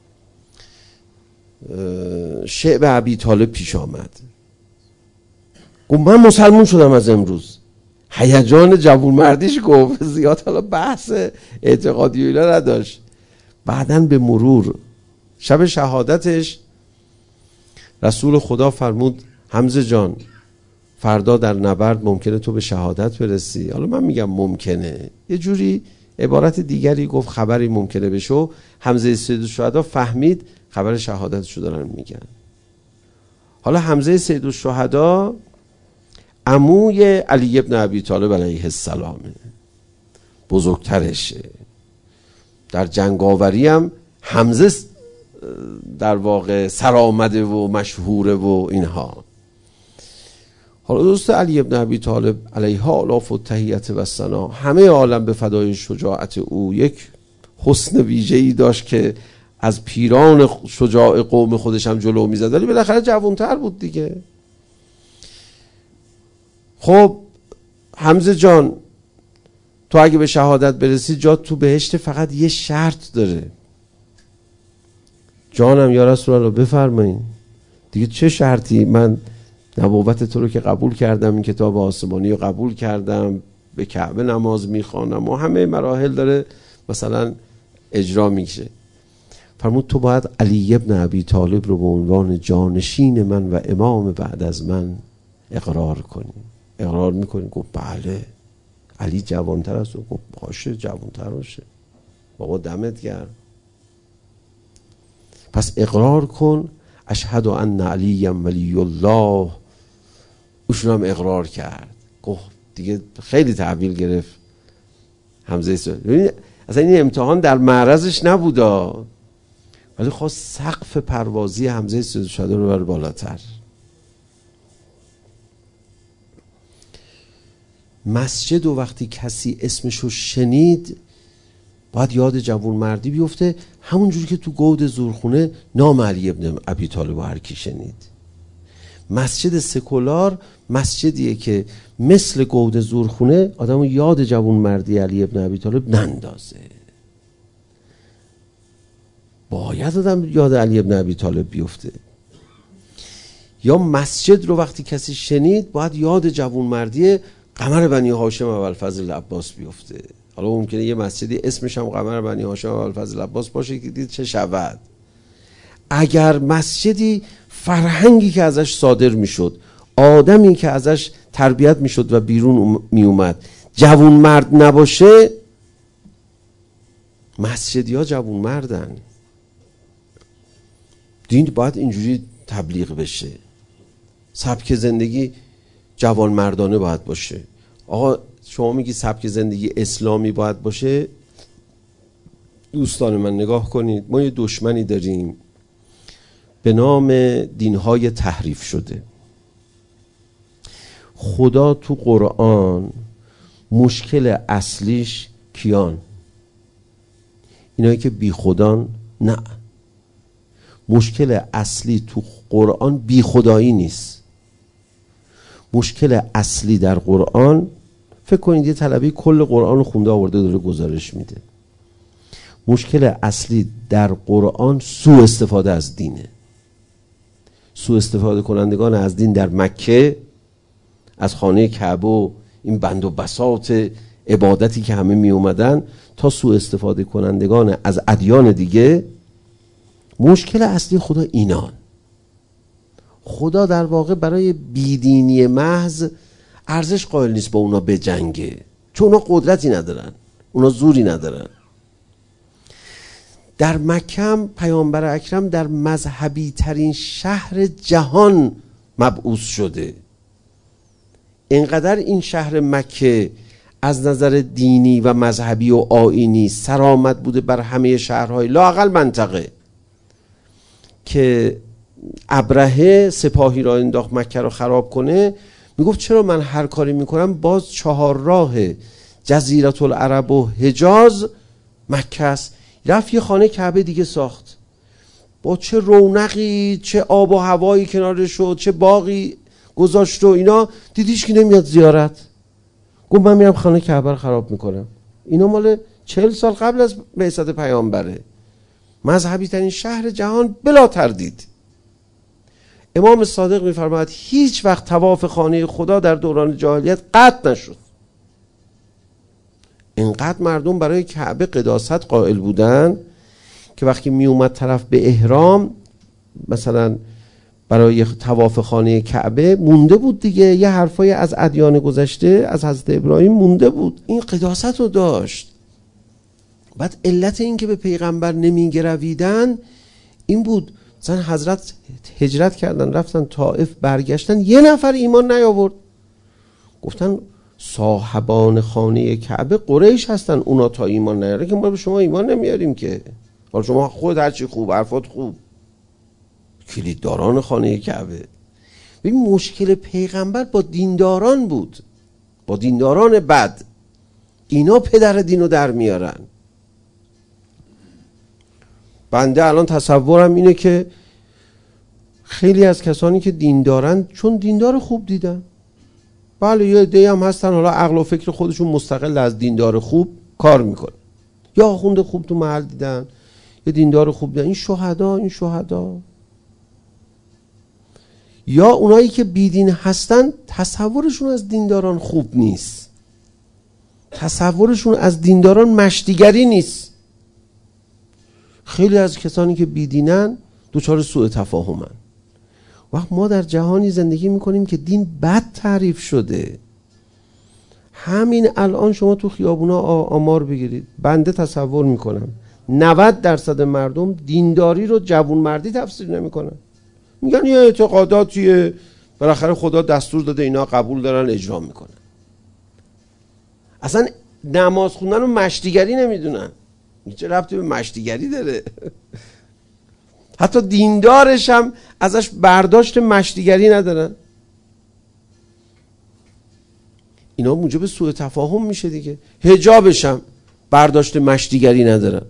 شعب ابی طالب پیش آمد. گفت من مسلمون شدم از امروز. هیجان جوانمردیش گفت، زیاد حالا بحث اعتقادی و اینا نداشت. بعدن به مرور شب شهادتش رسول خدا فرمود حمزه جان فردا در نبرد ممکنه تو به شهادت برسی. حالا من میگم ممکنه، یه جوری عبارت دیگری گفت خبری ممکنه بشه. حمزه سیدالشهدا فهمید خبر شهادتشو دارن میگن. حالا حمزه سیدالشهدا عموی علی ابن ابی طالب علیه السلامه، بزرگترشه. در جنگاوری هم حمزه در واقع سرآمده و مشهوره و اینها. حالا دوست علی ابن ابی طالب علیه آلاف و تحیت و ثنا، همه عالم به فدای شجاعت او. یک حسن ویژه‌ای داشت که از پیران شجاع قوم خودش هم جلو میزد، ولی بالاخره جوانتر بود دیگه. خب حمزه جان تو اگه به شهادت برسی جات تو بهشت، فقط یه شرط داره. جانم یا رسول الله بفرمایین. دیگه چه شرطی؟ من نبوت تو رو که قبول کردم، این کتاب آسمانی رو قبول کردم، به کعبه نماز میخوانم و همه مراحل داره مثلا اجرا میشه. فرمود تو باید علی ابن ابی طالب رو به عنوان جانشین من و امام بعد از من اقرار کنی. اقرار میکنی؟ گفت بله. علی جوانتر است؟ گفت باشه جوانتر باشه. بابا دمت گرم. پس اقرار کن اشهد ان علی ولی الله. اوشون هم اقرار کرد. گفت دیگه خیلی تحویل گرفت حمزه سیدالشهدا. اصلا این امتحان در معرضش نبودا، ولی خواست سقف پروازی حمزه سیدالشهدا رو بر بالاتر. مسجد و وقتی کسی اسمشو شنید باید یاد جوانمردی بیفته، همون جوری که تو گود زورخونه نام علی ابن ابی طالب هر کی شنید. مسجد سکولار مسجدیه که مثل گود زورخونه آدمو یاد جوانمردی علی ابن ابی طالب نندازه. باید آدم یاد علی ابن ابی طالب بیفته. یا مسجد رو وقتی کسی شنید باید یاد جوانمردی قمر بنی هاشم ابوالفضل عباس بیفته. حالا ممکنه یه مسجدی اسمش هم قمر بنی هاشم ابوالفضل عباس باشه که دید چه شود. اگر مسجدی فرهنگی که ازش صادر میشد، آدمی که ازش تربیت میشد و بیرون میومد جوانمرد نباشه، مسجدی ها جوانمردن. دین باید اینجوری تبلیغ بشه. سبک زندگی جوانمردانه باید باشه. آقا شما میگی سبک زندگی اسلامی باید باشه. دوستان من نگاه کنید، ما یه دشمنی داریم به نام دینهای تحریف شده. خدا تو قرآن مشکل اصلیش کیان؟ اینایی که بی خدان؟ نه، مشکل اصلی تو قرآن بی خدایی نیست. مشکل اصلی در قرآن، فکر کنید یه طلبی کل قرآن رو خونده آورده داره گزارش میده. مشکل اصلی در قرآن سوء استفاده از دینه. سوء استفاده کنندگان از دین در مکه، از خانه کعبه و این بند و بساط عبادتی که همه می اومدن، تا سوء استفاده کنندگان از ادیان دیگه. مشکل اصلی خدا اینان. خدا در واقع برای بیدینی محض ارزش قائل نیست با اونا بجنگه، چون اونا قدرتی ندارن، اونا زوری ندارن. در مکه پیامبر اکرم در مذهبی ترین شهر جهان مبعوث شده. اینقدر این شهر مکه از نظر دینی و مذهبی و آیینی سرآمد بوده بر همه شهرهای لااقل منطقه، که ابرهه سپاهی را انداخت مکه رو خراب کنه. میگفت چرا من هر کاری میکنم باز 4 راه جزیره العرب و حجاز مکه است. رفت یه خانه کعبه دیگه ساخت با چه رونقی، چه آب و هوایی کنارش شد، چه باغی گذاشت و اینا. دیدیش که نمیاد زیارت، گفت من میرم خانه کعبه رو خراب میکنم. اینا مال 40 سال قبل از بعثت پیامبره. مذهبی ترین شهر جهان بلا تردید. امام صادق میفرماید هیچ وقت طواف خانه خدا در دوران جاهلیت قطع نشد. اینقدر مردم برای کعبه قداست قائل بودن که وقتی می اومد طرف به احرام، مثلا برای طواف خانه کعبه مونده بود دیگه، یه حرفای از ادیان گذشته از حضرت ابراهیم مونده بود. این قداست رو داشت. بعد علت این که به پیغمبر نمی گرویدن این بود، مثلا حضرت هجرت کردن رفتن طائف، برگشتن یه نفر ایمان نیاورد. گفتن صاحبان خانه کعبه قریش هستن، اونا تا ایمان نیاره که ما به شما ایمان نمیاریم که. حالا شما خود هرچی خوب، حرفات خوب، کلیدداران خانه کعبه. ببین مشکل پیغمبر با دینداران بود، با دینداران بد. اینا پدر دینو در میارن. بنده الان تصورم اینه که خیلی از کسانی که دیندارن چون دیندار خوب دیدن، بله یه عده‌ای هم هستن حالا عقل و فکر خودشون مستقل از دیندار خوب کار میکنه، یا آخوند خوب تو محل دیدن، یه دیندار خوب دیدن. این شهدا یا اونایی که بیدین هستن تصورشون از دینداران خوب نیست، تصورشون از دینداران مشتیگری نیست. خیلی از کسانی که بیدینن دوچار سوء تفاهمن. وقت ما در جهانی زندگی میکنیم که دین بد تعریف شده. همین الان شما تو خیابونا آمار بگیرید، بنده تصور میکنم 90% مردم دینداری رو جوانمردی تفسیر نمیکنن. میگن یه اعتقاداتیه، بالاخره خدا دستور داده اینا قبول دارن اجرا میکنن. اصلا نماز خوندن رو مشتیگری نمیدونن. چه ربطی به مشتیگری داره؟ حتی دیندارش هم ازش برداشت مشتیگری ندارن. اینا موجب سوء تفاهم میشه دیگه. حجابش هم برداشت مشتیگری ندارن.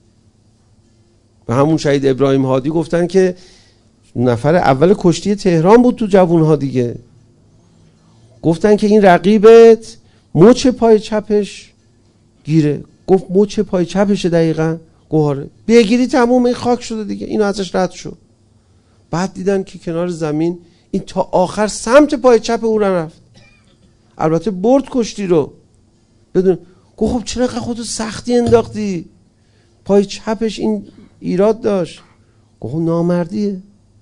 و همون شهید ابراهیم هادی گفتن که نفر اول کشتی تهران بود تو جوانها دیگه. گفتن که این رقیبت مچ پای چپش گیره. گفت مچ پای چپشه دقیقاً؟ گوهره بگیری تموم این خاک شده دیگه، اینو ازش رد شد. بعد دیدن که کنار زمین این تا آخر سمت پای چپ او رفت. البته برد کشتی رو بدون. گفت خب چرا خودتو سختی انداختی؟ پای چپش این ایراد داشت. گفت نامردیه.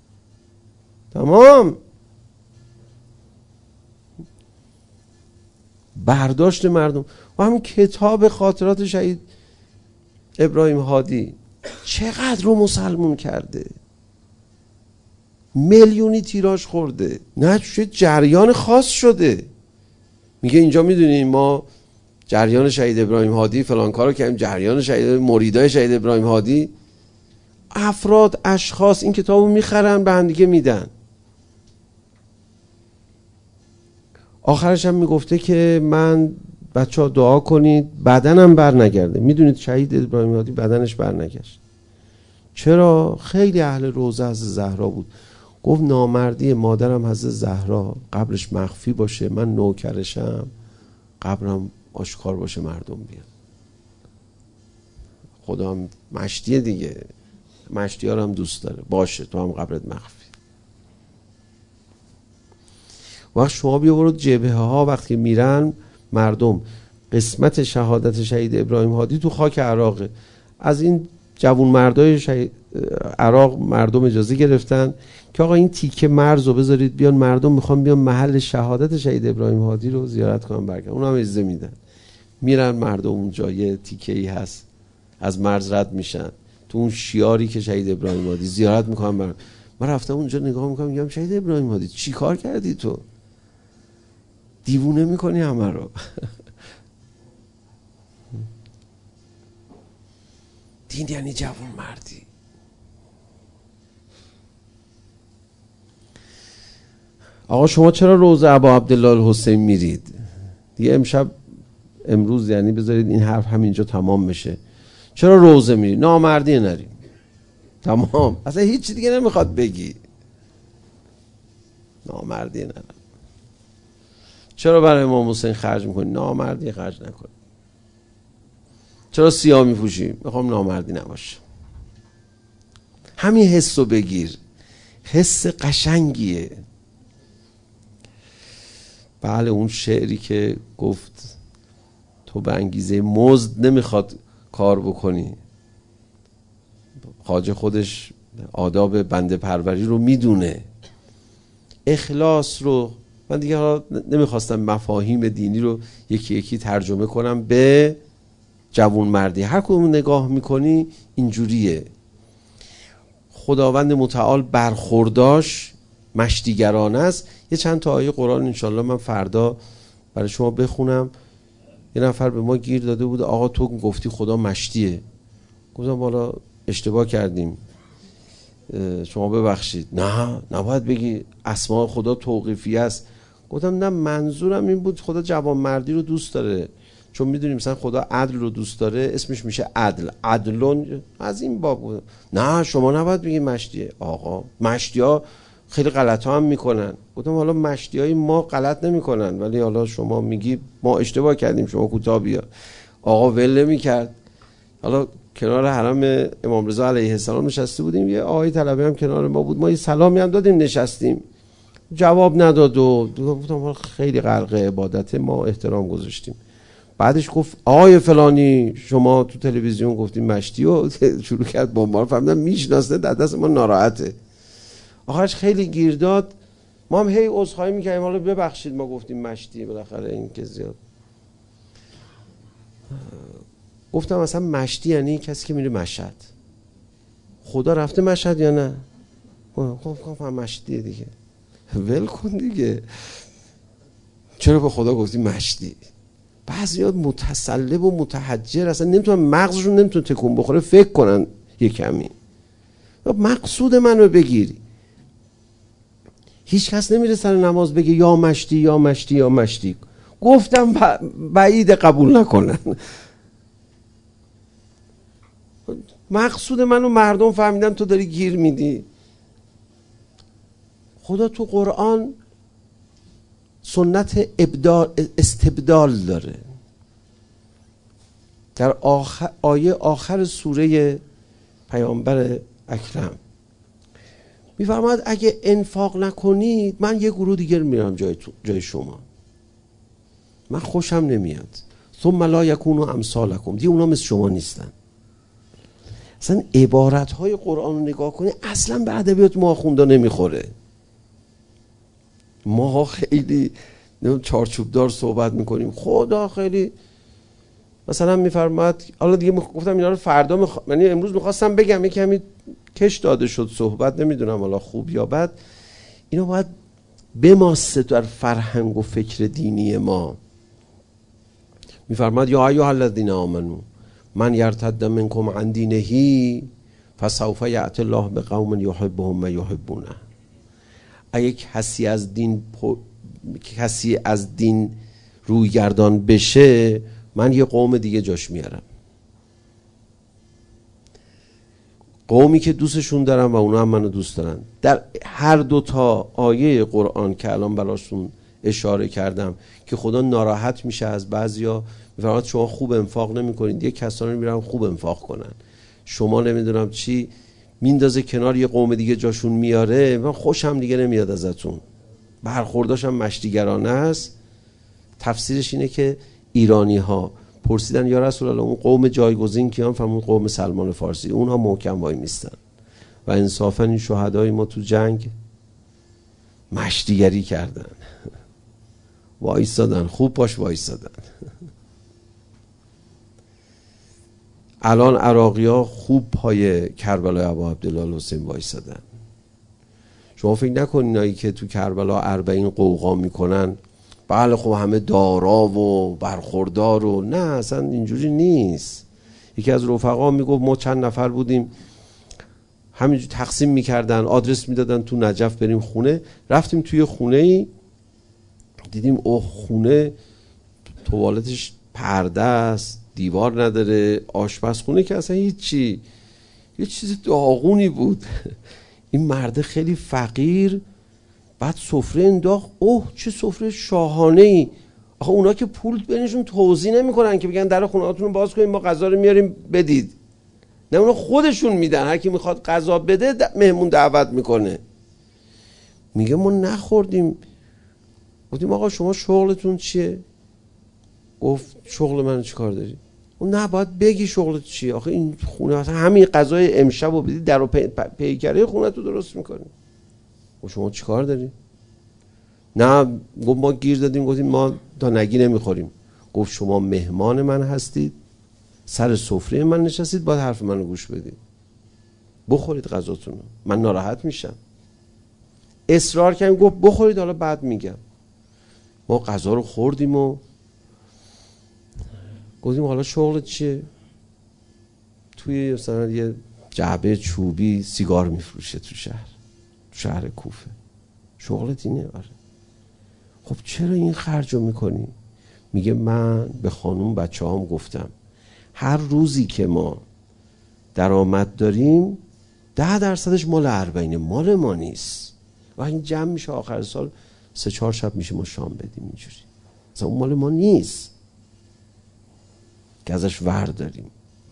تمام. برداشت مردم. و همین کتاب خاطرات شهید ابراهیم هادی چقدر رو مسلمون کرده، میلیونی تیراژ خورده، نه چه جریان خاص شده. میگه اینجا میدونیم ما جریان شهید ابراهیم هادی فلان کارو کردیم، جریان شهید مریدای شهید ابراهیم هادی. افراد، اشخاص این کتابو میخرن به هم دیگه میدن. آخرش هم میگفته که من بچه‌ها دعا کنید بدنم بر نگرده. میدونید شهید ابراهیم هادی بدنش بر نگشت. چرا؟ خیلی اهل روضه حضرت زهرا بود. گفت نامردی مادرم حضرت زهرا قبرش مخفی باشه، من نوکرشم، قبرم آشکار باشه مردم بیان. خدا هم مشتیه دیگه، مشتی ها رو هم دوست داره. باشه تو هم قبرت مخفی. وقت شما بیا برو جبهه ها وقتی میرن مردم، قسمت شهادت شهید ابراهیم هادی تو خاک عراقه. از این جوون مردای عراق مردم اجازه گرفتن که آقا این تیکه مرز رو بذارید بیان، مردم میخوان بیان محل شهادت شهید ابراهیم هادی رو زیارت کنن برگردن. اونا هم اجازه میدن. میرن مردم اونجا یه تیکه ای هست از مرز رد میشن تو اون شیاری که شهید ابراهیم هادی زیارت میکنن. من رفتم اونجا نگاه میکنم میگم شهید ابراهیم هادی چی کار کردی تو؟ دیوونه میکنی همه رو. دین یعنی جوان مردی. آقا شما چرا روضه ابا عبدالله الحسین میرید؟ دیگه امروز یعنی بذارید این حرف همینجا تمام بشه. چرا روضه میرید؟ نامردی نریم. تمام. اصلا هیچ دیگه نمیخواد بگی. نامردی نریم. چرا برای امام حسین خرج میکنی؟ نامردی خرج نکن. چرا سیاه میپوشی؟ میخوام نامردی نباشه. همین حسو بگیر. حس قشنگیه. بله اون شعری که گفت تو به انگیزه مزد نمیخواد کار بکنی. خواجه خودش آداب بنده پروری رو میدونه. اخلاص رو من دیگه نمیخواستم مفاهیم دینی رو یکی یکی ترجمه کنم به جوان مردی. هر کدوم نگاه میکنی اینجوریه. خداوند متعال برخورداش مشتیگرانه است. یه چند تا آیه قرآن انشالله من فردا برای شما بخونم. یه نفر به ما گیر داده بود آقا تو گفتی خدا مشتیه. گفتم والا اشتباه کردیم، شما ببخشید. نه نباید بگی اسماء خدا توقیفی است. گفتم نه منظورم این بود خدا جوانمردی رو دوست داره، چون میدونیم مثلا خدا عدل رو دوست داره اسمش میشه عدل. عدلون از این باب بود. نه شما نباید بگی مشتیه. آقا مشتیا خیلی غلط ها هم میکنن. گفتم حالا مشتیای ما غلط نمیکنن ولی حالا شما میگی ما اشتباه کردیم شما کوتاه بیا. آقا ول نمیکرد. حالا کنار حرم امام رضا علیه السلام نشسته بودیم، یه آقای طلبه هم کنار ما بود، ما یه سلامی هم دادیم نشستیم، جواب نداد و گفتم خیلی غرق عبادت، ما احترام گذاشتیم. بعدش گفت آقای فلانی شما تو تلویزیون گفتیم مشتی و شروع کرد بمبار. فهمیدم میشناسه، در دست ما ناراحته. آخرش خیلی گیر داد. ما هم هی عذرخواهی می‌کردیم حالا ببخشید ما گفتیم مشتی، بالاخره این که زیاد. گفتم مثلا مشتی یعنی کسی که میره مشهد. خدا رفته مشهد یا نه؟ گفتم مشتیه دیگه. ول کن دیگه. چرا به خدا گفتی مشتی؟ بعضیا متسلب و متحجر اصلا نمیتونن، مغزشون نمیتونه تکون بخوره فکر کنن یه کمی. مقصود منو بگیری. هیچ کس نمیره سر نماز بگه یا مشتی یا مشتی یا مشتی. گفتم بعید قبول نکنن. مقصود منو مردم فهمیدن تو داری گیر میدی. خدا تو قرآن سنت استبدال داره. در آیه آخر سوره پیامبر اکرم میفرماید اگه انفاق نکنید من یه گروه دیگر میرم جای شما، من خوشم نمیاد. ثم لا یکونوا امثالکم، دیگه اونا مثل شما نیستن. اصلا عبارتهای قرآن رو نگاه کنی اصلا به ادبیات ما آخوندا نمیخوره. ما خیلی چارچوبدار صحبت میکنیم. خدا خیلی مثلا میفرماید، حالا دیگه گفتم اینا رو فردا یعنی امروز میخواستم بگم، یه کمی کش داده شد صحبت، نمیدونم حالا خوب یا بد. اینا باید بماسه در فرهنگ و فکر دینی ما. میفرماید یا ایها الذین آمنوا من یرتد منکم عن دینه فسوف یأتی الله بقوم یحبهم و یحبونه. اگه کسی از دین روی گردان بشه من یه قوم دیگه جاش میارم، قومی که دوستشون دارم و اونا هم منو دوست دارن. در هر دوتا آیه قرآن که الان براشون اشاره کردم که خدا ناراحت میشه از بعضیا، میفرماید شما خوب انفاق نمی کنید، یه کسانی میرن خوب انفاق کنن، شما نمیدونم چی میندازه کنار یه قوم دیگه جاشون میاره، من خوشم دیگه نمیاد ازتون. برخورداشم مشتیگرانه است. تفسیرش اینه که ایرانی ها پرسیدن یا رسول الله اون قوم جایگزین کیان؟ فرمود قوم سلمان فارسی. اونها محکم وای میستن و انصافا این شهدای ما تو جنگ مشتیگری کردن، وایستادن، خوب باش وایستادن. الان عراقی ها خوب پای کربلای ابا عبدالله الحسین وایستادن. شما فکر نکنین اینایی که تو کربلا 40 قوقا میکنن بله خب همه دارا و برخوردار و نه، اصلا اینجوری نیست. یکی از رفقا میگفت ما چند نفر بودیم همینجور تقسیم میکردن، آدرس میدادن تو نجف بریم خونه. رفتیم توی خونه ای، دیدیم اوه خونه توالتش پرده است، دیوار نداره، آشپزخونه که اصلا هیچی، یه چیز داغونی بود. این مرده خیلی فقیر، بعد سفره انداخت، اوه چه سفره شاهانه ای. آخه اونا که پول بینشون توزیع نمیکنن که بگن در خونه هاتون رو باز کنیم ما غذا رو میاریم بدید، نه اونا خودشون میدن، هر کی میخواد غذا بده مهمون دعوت میکنه. میگه ما نخوردیم. گفتیم آقا شما شغلتون چیه؟ گفت شغل من چی کار داری؟ اون نه باید بگی شغلت چیه، آخه این خونه اصلا همین غذای امشب رو بدی در و پیکره خونه تو درست میکنی. و شما چی کار داری؟ نه گفت ما گیر دادیم، گفتیم ما دانگی نمیخوریم. گفت شما مهمان من هستید، سر سفره من نشستید، باید حرف منو گوش بدید، بخورید غذاتونو، من ناراحت میشم. اصرار کردیم، گفت بخورید حالا بعد میگم. ما غذا رو خوردیم و گفتیم حالا شغلت چیه؟ توی مثلا یه جعبه چوبی سیگار میفروشه تو شهر کوفه. شغلت اینه؟ آره. خب چرا این خرجو میکنی؟ میگه من به خانوم بچه هام گفتم هر روزی که ما درآمد داریم 10% مال اربعینه، مال ما نیست. و این جمع میشه آخر سال 3-4 شب میشه ما شام بدیم اینجوری، مثلا اون مال ما نیست که ازش ور داریم.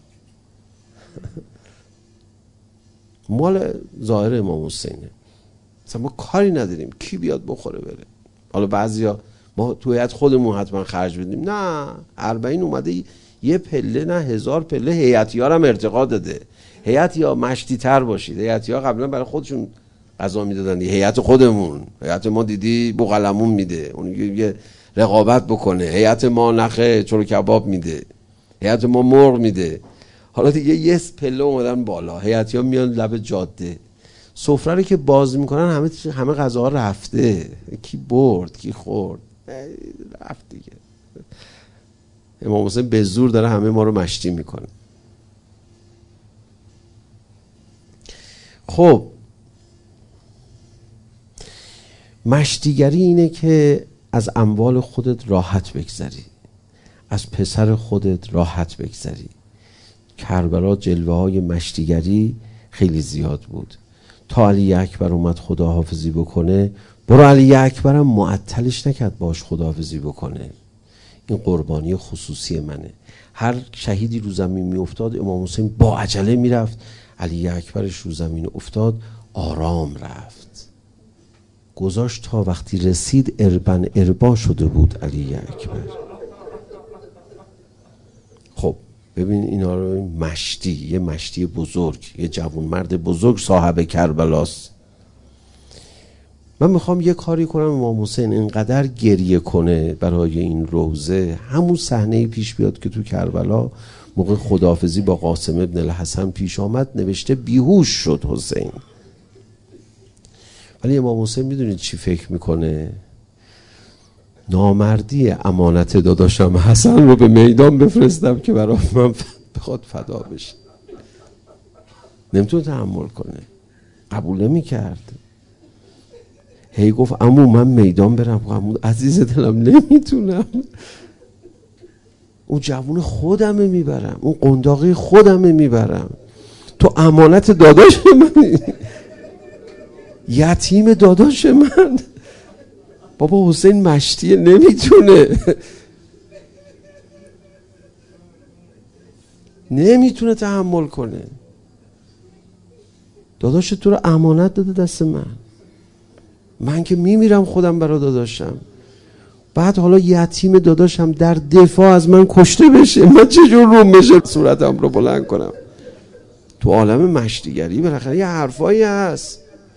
مال ظاهر امام حسینه، مثلا ما کاری نداریم کی بیاد بخوره بره. حالا بعضیا ما تو هیئت خودمون حتما خرج بدیم، نه 40 اومده یه پله نه 1000 پله هیئتیار هم ارتقا داده. هیئتیا مشتی تر باشید، هیئتیا قبلا برای خودشون غذا میدادن، هیئت خودمون، هیئت ما دیدی بوقلمون میده، اون یه رقابت بکنه، هیئت ما نخه چلو کباب میده، هیئت ما مرغ میده. حالا دیگه یه پله اومدن بالا، هیئتیا میان لب جاده، سفره رو که باز میکنن همه غذاها رفته، کی برد کی خورد رفت دیگه. امام حسین به زور داره همه ما رو مشتی میکنه. خب مشتیگری اینه که از اموال خودت راحت بگذری، از پسر خودت راحت بگذری. کربلا جلوه های مشتیگری خیلی زیاد بود. تا علی اکبر اومد خداحافظی بکنه، برو علی اکبر هم معطلش نکرد باش خداحافظی بکنه. این قربانی خصوصی منه. هر شهیدی رو زمین می افتاد امام حسین با عجله می رفت، علی اکبرش رو زمین افتاد آرام رفت، گذاشت تا وقتی رسید اربن اربا شده بود علی اکبر. خب ببین اینا رو، مشتی، یه مشتی بزرگ، یه جوان مرد بزرگ صاحب کربلاست. من میخوام یه کاری کنم امام حسین اینقدر گریه کنه برای این روزه، همون صحنه پیش بیاد که تو کربلا موقع خداحافظی با قاسم ابن الحسن پیش آمد، نوشته بیهوش شد حسین. ولی امام حسین میدونید چی فکر میکنه؟ نامردی امانت داداشم حسن رو به میدان بفرستم که برای من بخواد فدا بشه. نمیتونه تحمل کنه، قبول نمیکرد. هی گفت عمو من میدان برم. عمو عزیز دلم نمیتونم، اون جوون خودمه میبرم، اون قنداقی خودمه میبرم، تو امانت داداش من، یتیم داداش من. بابا حسین مشتیه نمیتونه تحمل کنه. داداش تو رو امانت داده دست من که میمیرم خودم برای داداشم، بعد حالا یتیم داداشم در دفاع از من کشته بشه، من چجور روم بشه صورتم رو بلند کنم؟ تو عالم مشتیگری بالاخره یه حرفایی هست.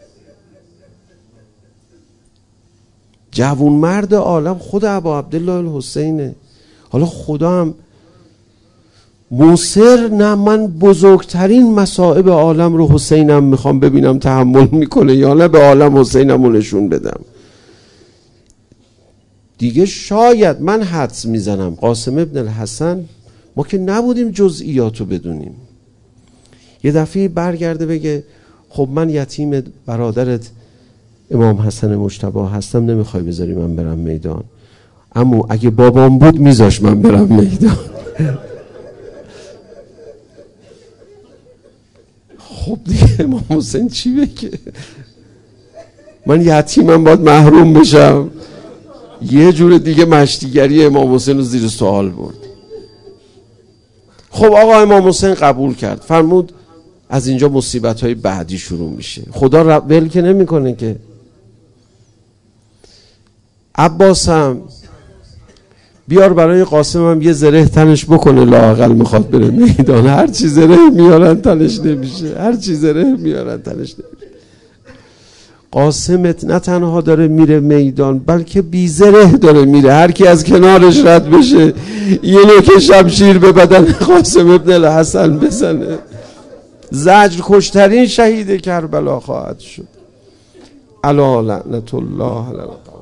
جوون مرد عالم خود ابا عبدالله الحسینه. حالا خدا هم موسر، نه من بزرگترین مصائب عالم رو حسینم میخوام ببینم تحمل میکنه یا نه به عالم حسینم رو نشون بدم. دیگه شاید من حدس میزنم قاسم ابن الحسن، ما که نبودیم جزئیاتو بدونیم، یه دفعه برگرده بگه خب من یتیم برادرت امام حسن مجتبی هستم، نمیخوای بذاری من برم میدان؟ اما اگه بابام بود میذاش من برم میدان. خب دیگه امام حسین چی بگه؟ من یتیمم باید محروم بشم؟ یه جور دیگه مشتیگری امام حسین رو زیر سوال برد. خب آقا امام حسین قبول کرد، فرمود از اینجا مصیبت‌های بعدی شروع میشه. خدا ول که نمیکنه که. عباسم بیار برای قاسمم یه زره تنش بکنه، لااقل میخواد بره میدان. هر چی زره میارن تنش نمیشه، هر چی زره میارن تنش نمیشه. قاسمت نه تنها داره میره میدان، بلکه بی زره داره میره. هر کی از کنارش رد بشه یه نوک شمشیر به بدن قاسم ابن الحسن بزنه، زجر کشترین شهید کربلا خواهد شد. الا لعنت الله علی